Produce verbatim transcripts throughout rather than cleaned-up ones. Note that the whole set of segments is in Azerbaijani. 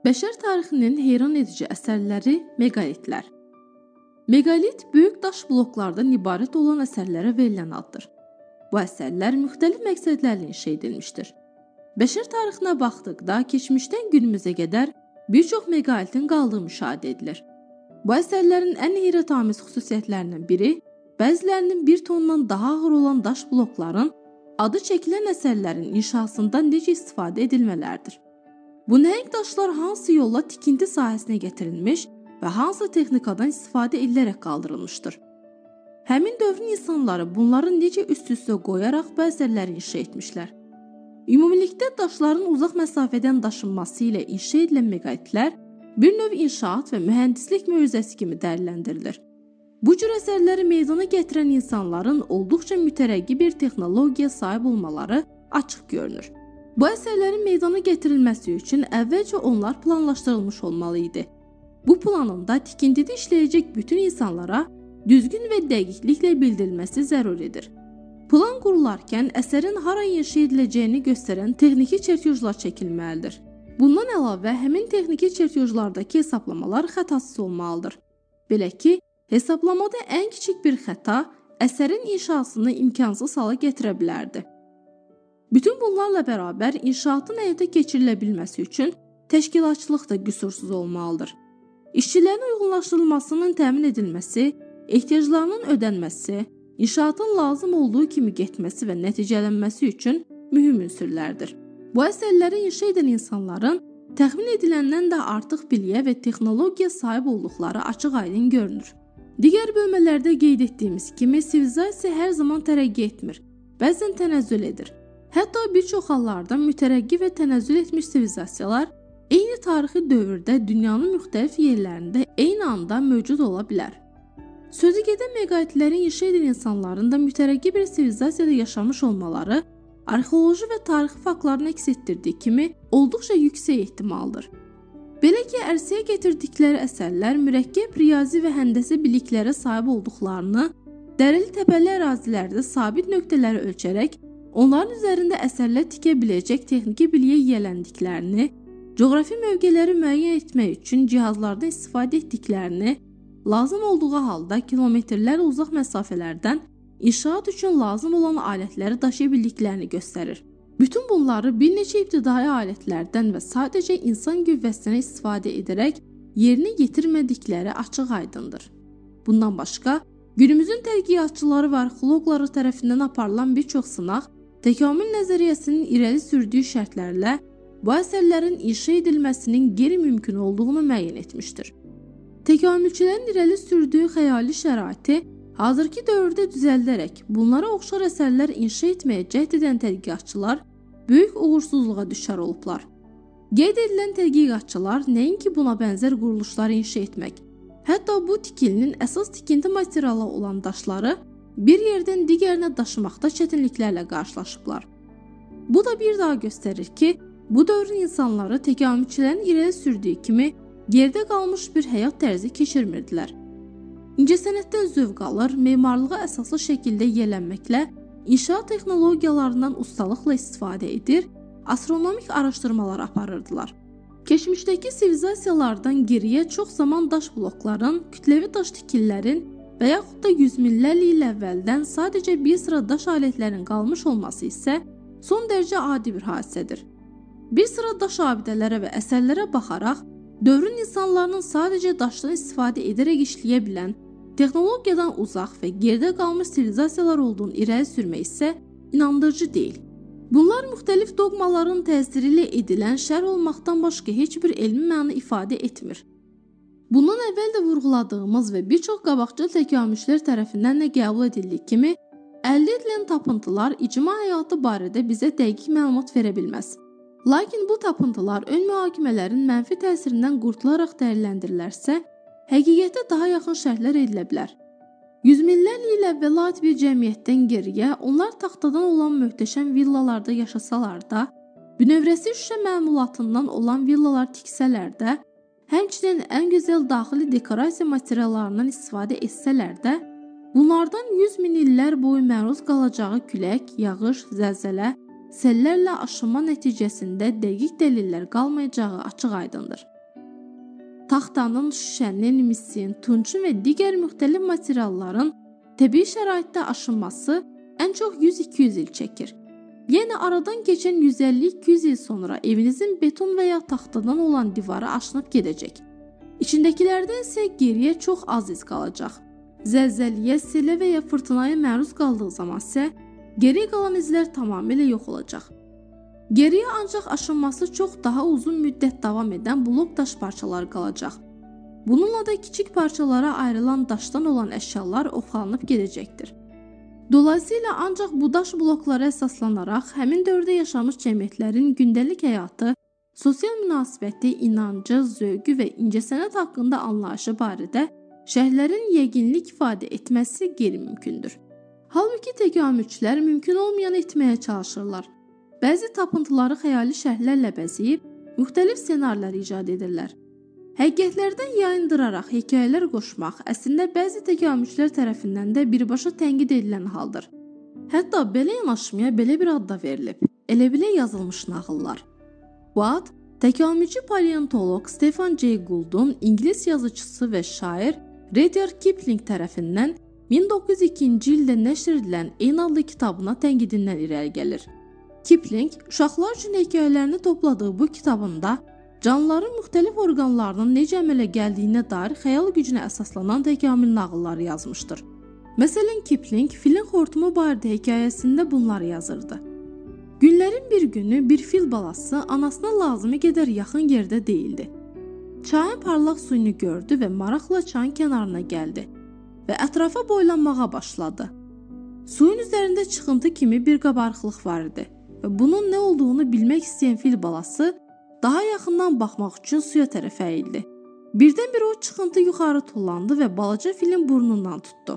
Bəşər tarixinin heyran edici əsərləri meqalitlər. Meqalit böyük daş bloklardan ibarət olan əsərlərə verilən addır. Bu əsərlər müxtəlif məqsədlərlə inşa edilmişdir. Bəşər tarixinə baxdıqda keçmişdən günümüzə qədər bir çox meqalitin qaldığı müşahidə edilir. Bu əsərlərin ən heyrətamiz xüsusiyyətlərindən biri, bəzilərinin bir tondan daha ağır olan daş blokların adı çəkilən əsərlərin inşasında necə istifadə edilmələrdir. Bu nəhəng daşlar hansı yolla tikinti sahəsinə gətirilmiş və hansı texnikadan istifadə edilərək qaldırılmışdır. Həmin dövrün insanları bunları necə üst-üstə qoyaraq bu əsərləri inşa etmişlər. Ümumilikdə daşların uzaq məsafədən daşınması ilə inşa edilən meqalitlər bir növ inşaat və mühəndislik möcüzəsi kimi dəyərləndirilir. Bu cür əsərləri meydana gətirən insanların olduqca mütərəqqi bir texnologiya sahib olmaları açıq görünür. Bu əsərlərin meydana gətirilməsi üçün əvvəlcə onlar planlaşdırılmış olmalı idi. Bu planın da tikintidə işləyəcək bütün insanlara düzgün və dəqiqliklə bildirilməsi zəruridir. Plan qurularkən əsərin hara inşa ediləcəyini göstərən texniki çertyojlar çəkilməlidir. Bundan əlavə, həmin texniki çertyojlardakı hesablamalar xətasız olmalıdır. Belə ki, hesablamada ən kiçik bir xəta əsərin inşasını imkansız hala gətirə bilərdi. Bütün bunlarla bərabər inşaatın həyata keçirilə bilməsi üçün təşkilatçılıq da qüsursuz olmalıdır. İşçilərin uyğunlaşdırılmasının təmin edilməsi, ehtiyaclarının ödənməsi, inşaatın lazım olduğu kimi getməsi və nəticələnməsi üçün mühüm ünsürlərdir. Bu əsərləri inşa edən insanların təxmin ediləndən də artıq biliyə və texnologiya sahib olduqları açıq-aydın görünür. Digər bölmələrdə qeyd etdiyimiz kimi sivilizasiya hər zaman tərəqqi etmir, bəzən tənəzzül edir. Hətta bir çox hallarda mütərəqqi və tənəzzül etmiş sivilizasiyalar eyni tarixi dövrdə dünyanın müxtəlif yerlərində eyni anda mövcud ola bilər. Sözü gedən meqalitləri inşa edən insanların da mütərəqqi bir sivilizasiyada yaşamış olmaları arxeoloji və tarixi faktların əks etdirdiyi kimi olduqca yüksək ehtimaldır. Belə ki, ərsəyə gətirdikləri əsərlər mürəkkəb riyazi və həndəsə biliklərə sahib olduqlarını, dərili təpəli ərazilərdə sabit nöqtələri ölçərək onların üzərində əsərlər tikə biləcək texniki biliyə yiyələndiklərini, coğrafi mövqeləri müəyyən etmək üçün cihazlardan istifadə etdiklərini, lazım olduğu halda kilometrlər uzaq məsafələrdən inşaat üçün lazım olan alətləri daşıya bildiklərini göstərir. Bütün bunları bir neçə ibtidai alətlərdən və sadəcə insan qüvvəsinə istifadə edərək yerinə yetirmədikləri açıq-aydındır. Bundan başqa, günümüzün tədqiqatçıları və arxeoloqları tərəfindən aparılan bir çox sınaq təkamül nəzəriyyəsinin irəli sürdüyü şərtlərlə bu əsərlərin inşa edilməsinin qeyri-mümkün olduğunu müəyyən etmişdir. Təkamülçülərin irəli sürdüyü xəyali şəraiti hazırki dövrdə düzəldərək bunlara oxşar əsərlər inşa etməyə cəhd edən tədqiqatçılar böyük uğursuzluğa düşər olublar. Qeyd edilən tədqiqatçılar nəinki buna bənzər quruluşları inşa etmək, hətta bu tikilinin əsas tikinti materialı olan daşları bir yerdən digərinə daşımaqda çətinliklərlə qarşılaşıblar. Bu da bir daha göstərir ki, bu dövrün insanları təkamülçülərin irəli sürdüyü kimi gerdə qalmış bir həyat tərzi keçirmirdilər. İncəsənətdən zövq alır, memarlığa əsaslı şəkildə yiyələnməklə inşaat texnologiyalarından ustalıqla istifadə edir, astronomik araşdırmalar aparırdılar. Keçmişdəki sivilizasiyalardan geriyə çox zaman daş blokların, kütləvi daş tikillərin və yaxud da yüz minlərlə il əvvəldən sadəcə bir sıra daş alətlərin qalmış olması isə son dərəcə adi bir hadisədir. Bir sıra daş abidələrə və əsərlərə baxaraq, dövrün insanlarının sadəcə daşdan istifadə edərək işləyə bilən, texnologiyadan uzaq və geridə qalmış sivilizasiyalar olduğunu irəli sürmək isə inandırıcı deyil. Bunlar müxtəlif doqmaların təsiri ilə edilən şərh olmaqdan başqa heç bir elmi məna ifadə etmir. Bundan əvvəl də vurğuladığımız və bir çox qabaqcıl təkamülçülər tərəfindən də qəbul edildiyi kimi, əldə edilən tapıntılar icma həyatı barədə bizə dəqiq məlumat verə bilməz. Lakin bu tapıntılar ön mühakimələrin mənfi təsirindən qurtularaq dəyərləndirilərsə, həqiqətə daha yaxın şərhlər edilə bilər. Yüz minlərlə il əvvəl ait bir cəmiyyətdən geriyə onlar taxtadan olan möhtəşəm villalarda yaşasalar da, bünövrəsi şüşə məmulatından olan villalar tiksələr də, həmçinin ən gözəl daxili dekorasiya materiallarından istifadə etsələr də, bunlardan yüz min illər boyu məruz qalacağı külək, yağış, zəlzələ, sellərlə aşınma nəticəsində dəqiq dəlillər qalmayacağı açıq-aydındır. taxtanın, şüşənin, misin, tuncun və digər müxtəlif materialların təbii şəraitdə aşınması ən çox yüz iki yüz il çəkir. Yəni aradan keçən yüz əlli iki yüz il sonra evinizin beton və ya taxtadan olan divarı aşınıb gedəcək. İçindəkilərdən isə geriyə çox az iz qalacaq. Zəlzələyə, selə və ya fırtınaya məruz qaldığı zaman isə geriyə qalan izlər tamamilə yox olacaq. Geriyə ancaq aşınması çox daha uzun müddət davam edən blok daş parçaları qalacaq. Bununla da kiçik parçalara ayrılan daşdan olan əşyalar oxlanıb gedəcəkdir. Dolayısıyla ancaq bu daş bloklara əsaslanaraq həmin dövrdə yaşamış cəmiyyətlərin gündəlik həyatı, sosial münasibəti, inancı, zövqü və incəsənət haqqında anlayışı barədə şərhlərin yəqinlik ifadə etməsi qeyri-mümkündür. Halbuki təkamülçülər mümkün olmayanı etməyə çalışırlar. Bəzi tapıntıları xəyali şərhlərlə bəzəyib, müxtəlif ssenarilər icad edirlər. Həqiqətlərdən yayındıraraq hekayələr qoşmaq əslində bəzi təkamülçülər tərəfindən də birbaşa tənqid edilən haldır. Hətta belə yanaşmaya belə bir ad da verilib. Elə bilə yazılmış nağıllar. Bu ad təkamülçü paleontoloq Stephen Jay Gould'un İngilis yazıçısı və şair Rudyard Kipling tərəfindən min doqquz yüz ikinci ildə nəşr edilən eyni adlı kitabına tənqidindən irəli gəlir. Kipling uşaqlar üçün hekayələrini topladığı bu kitabında canlıların müxtəlif orqanlarının necə əmələ gəldiyinə dair xəyal gücünə əsaslanan təkamül nağılları yazmışdır. Məsələn, Kipling filin xortumu barədə hekayəsində bunları yazırdı. Günlərin bir günü bir fil balası anasına lazımı qədər yaxın yerdə değildi. Çayın parlaq suyunu gördü və maraqla çayın kənarına gəldi və ətrafa boylanmağa başladı. Suyun üzərində çıxıntı kimi bir qabarıqlıq var idi və bunun nə olduğunu bilmək istəyən fil balası daha yaxından baxmaq üçün suya tərəf əyildi. Birdən-birə o çıxıntı yuxarı tullandı və balaca filin burnundan tutdu.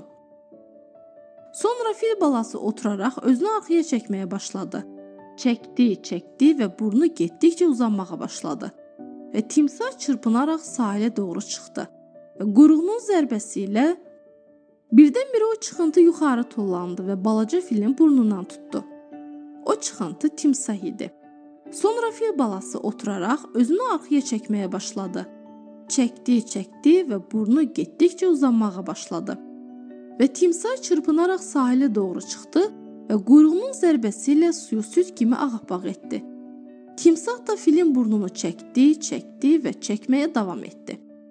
Sonra fil balası oturaraq özünü arxaya çəkməyə başladı. Çəkdi, çəkdi və burnu getdikcə uzanmağa başladı. Və timsah çırpınaraq sahilə doğru çıxdı. Və quyruğunun zərbəsi ilə birdən-birə o çıxıntı yuxarı tullandı və balaca filin burnundan tutdu. O çıxıntı timsah idi. Sonra fil balası oturaraq özünü arxaya çəkməyə başladı. Çəkdi, çəkdi və burnu getdikcə uzanmağa başladı. Və timsah çırpınaraq sahilə doğru çıxdı və quyruğunun zərbəsi ilə suyu süd kimi ağappaq etdi. Timsah da filin burnunu çəkdi, çəkdi və çəkməyə davam etdi.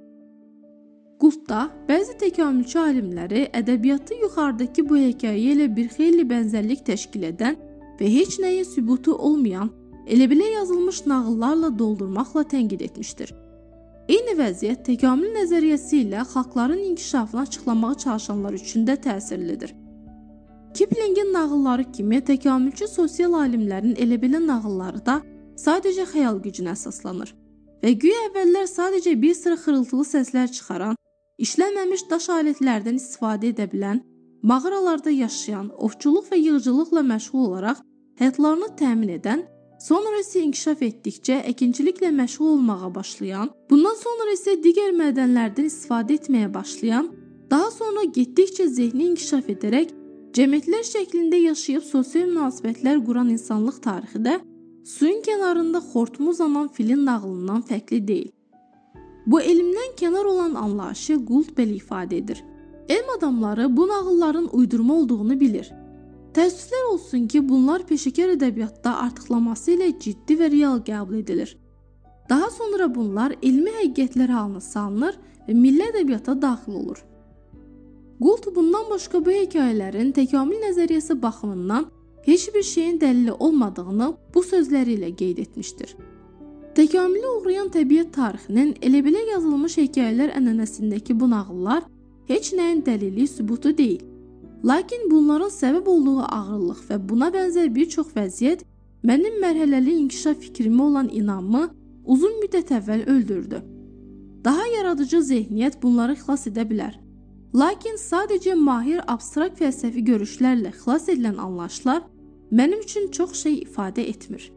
Gouldda bəzi təkamülçü alimləri ədəbiyyatı yuxarıdakı bu hekayə ilə bir xeyli bənzərlik təşkil edən və heç nəyin sübutu olmayan elə bilə yazılmış nağıllarla doldurmaqla tənqid etmişdir. Eyni vəziyyət təkamül nəzəriyyəsi ilə xalqların inkişafını açıqlamağa çalışanlar üçün də təsirlidir. Kiplingin nağılları kimi təkamülçü sosial alimlərin elə belə nağılları da sadəcə xəyal gücünə əsaslanır və güya əvvəllər sadəcə bir sıra xırıltılı səslər çıxaran, işlənməmiş daş alətlərdən istifadə edə bilən, mağaralarda yaşayan, ovçuluq və yığıcılıqla məşğul olaraq həyatlarını təmin edən, sonra isə inkişaf etdikcə əkinçiliklə məşğul olmağa başlayan, bundan sonra isə digər mədənlərdən istifadə etməyə başlayan, daha sonra getdikcə zehni inkişaf edərək cəmiyyətlər şəklində yaşayıb sosial münasibətlər quran insanlıq tarixi də suyun kənarında xortumu uzanan filin nağılından fərqli deyil. Bu elmdən kənar olan anlayışı Gould belə ifadə edir. Elm adamları bu nağılların uydurma olduğunu bilir. Təəssüflər olsun ki, bunlar peşəkar ədəbiyyatda artıqlaması ilə ciddi və real qəbul edilir. Daha sonra bunlar elmi həqiqətlər halına salınır və milli ədəbiyyata daxil olur. Gould bundan başqa bu hekayələrin təkamül nəzəriyyəsi baxımından heç bir şeyin dəlili olmadığını bu sözləri ilə qeyd etmişdir. Təkamülə uğrayan təbiət tarixinin elə belə yazılmış hekayələr ənənəsindəki bu nağıllar heç nəyin dəlili, sübutu deyil. Lakin bunların səbəb olduğu ağırlıq və buna bənzər bir çox vəziyyət mənim mərhələli inkişaf fikrimi olan inamımı uzun müddət əvvəl öldürdü. Daha yaradıcı zehniyyət bunları xilas edə bilər. Lakin sadəcə mahir abstrakt fəlsəfi görüşlərlə xilas edilən anlayışlar mənim üçün çox şey ifadə etmir.